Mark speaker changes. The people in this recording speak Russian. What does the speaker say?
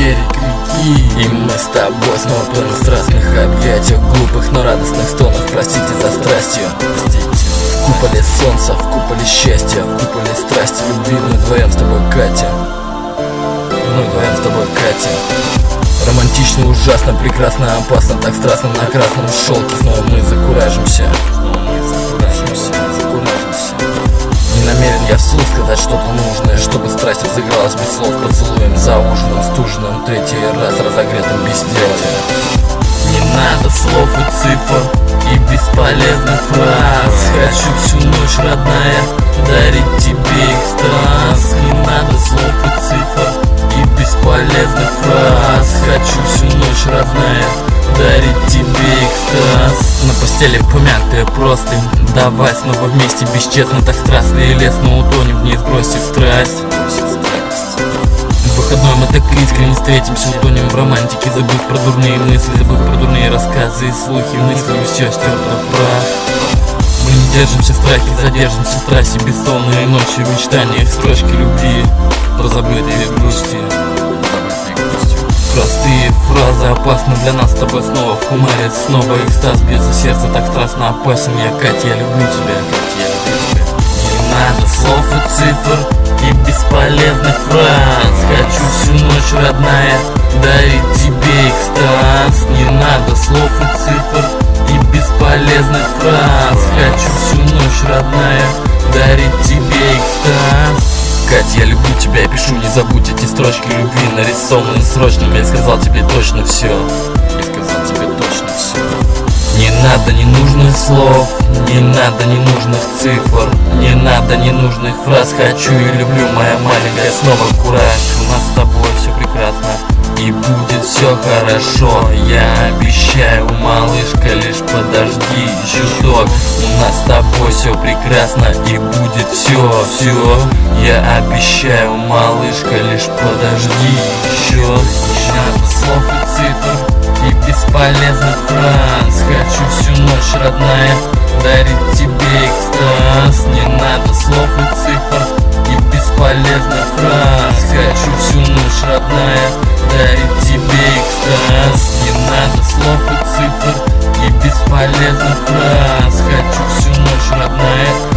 Speaker 1: берег реки. И мы с тобой снова тонем в страстных объятиях, глупых, но радостных стонах. Простите за страстью. В куполе солнца, в куполе счастья, в куполе страсти, любви. Мы вдвоем с тобой, Катя. Мы вдвоем с тобой, Катя. Романтично, ужасно, прекрасно, опасно, так страстно на красном шелке. Снова мы закуражимся. Не намерен я вслух сказать что-то нужное, чтобы страсть разыгралась без слов. Поцелуем за ужином стуженным, третий раз разогретым без дела. Не надо слов и цифр и бесполезных фраз. Хочу всю ночь, родная, дарить тебе экстаз. Не надо слов и цифр и бесполезных фраз. Хочу всю ночь, родная, дарить тебе экстаз. На постели помятые простынь, давай снова вместе, бесчестно, так страстно и лестно утонем в ней, сбросив страсть. В выходной мы так искренне встретимся, утонем в романтике, забыв про дурные мысли, забыв про дурные рассказы и слухи, мысли все стерто в прах. Мы не держимся в страхе, задержимся в трассе, бессонные ночи в мечтаниях, строчки любви, про забытые грусти. Простые фразы опасны для нас с тобой, снова в хумаре, снова экстаз, бьется сердце так страстно опасен. Я, Катя, я люблю тебя, Катя, я люблю тебя. Не надо слов и цифр и бесполезных фраз. Хочу всю ночь, родная, дарить тебе экстаз. Не надо слов и цифр и бесполезных фраз. Хочу всю ночь, родная, дарить тебе экстаз. Катя, я люблю тебя, я пишу, не забудь эти строчки любви, нарисованы срочно. Я сказал тебе точно все. Я сказал тебе точно все. Не надо ненужных слов, не надо ненужных цифр, не надо ненужных фраз. Хочу и люблю, моя маленькая, снова кураж. У нас с тобой все прекрасно и будет все хорошо. Я обещаю, малышка, лишь подожди чуток. У нас с тобой все прекрасно и будет все. Я обещаю, малышка, лишь подожди еще. Не надо слов и цифр и бесполезных фраз. Хочу всю ночь, родная, дарить тебе экстаз. Не надо слов и цифр и бесполезных фраз. Хочу всю ночь, родная, дарить тебе экстаз. Не надо слов и цифр и бесполезных фраз. Хочу всю ночь, родная,